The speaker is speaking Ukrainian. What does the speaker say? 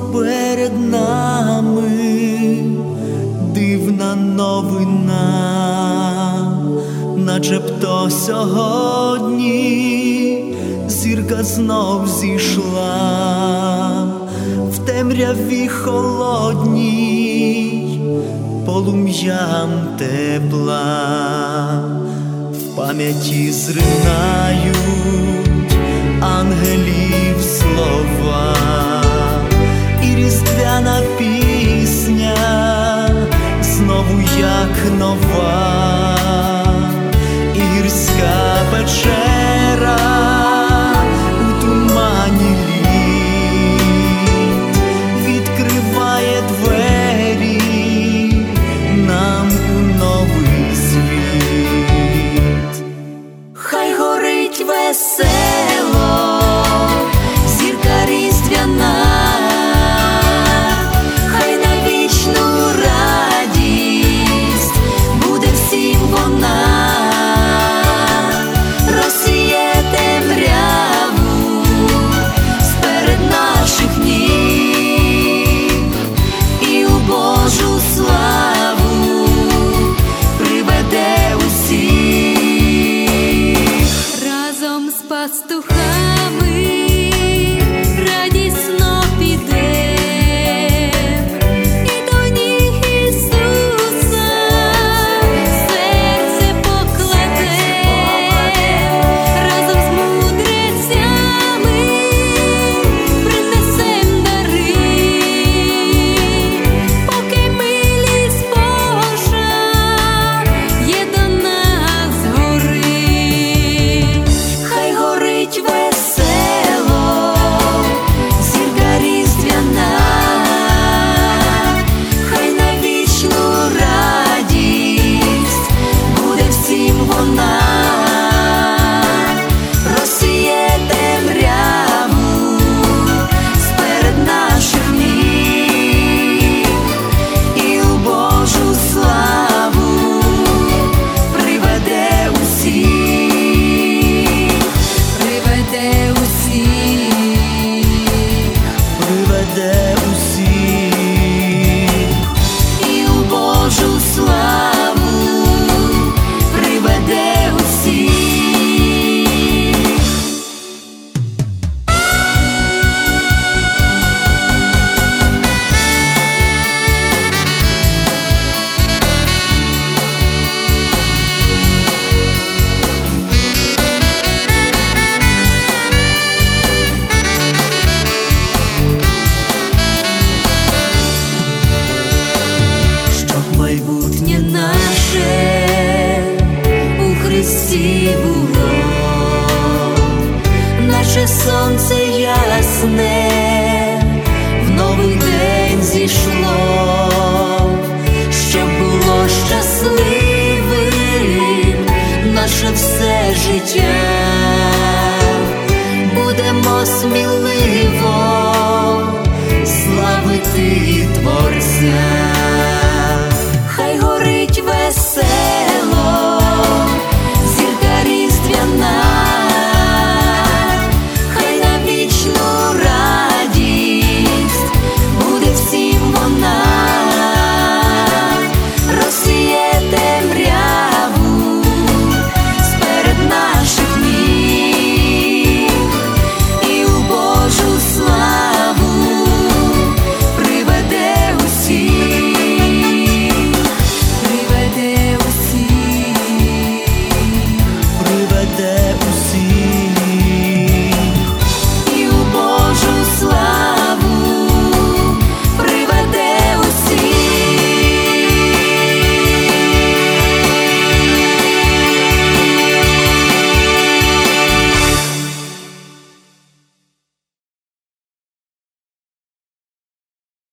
перед нами дивна новина, начебто сьогодні зірка знов зійшла в темряві холодній полум'ям тепла. В пам'яті зринають ангелів слова, і різдвяна пісня знову як нова, і гірська печера у тумані літ відкриває двері нам у новий світ. Хай горить весело зірка різдвяна, хай на вічну радість буде всім вона, розсіє темряву сперед наших ніг і у Божу славу приведе усіх. Разом з пастухами радісно підем і до ніг Ісуса серце покладем, разом з мудрецями принесем дари, поки милість Божа є до нас горить. Хай горить весело зірка різдвяна, хай на вічну радість буде всім вона, розсіє темряву сперед наших ніг і у Божу славу приведе усіх, приведе усіх, приведе усіх і у Божу славу приведе усіх. Щоб майбутнє наше у Христі було, наше сонце ясне в новий день зійшло, щоб було щасливим наше все життя. Будемо сміливо славити Творця.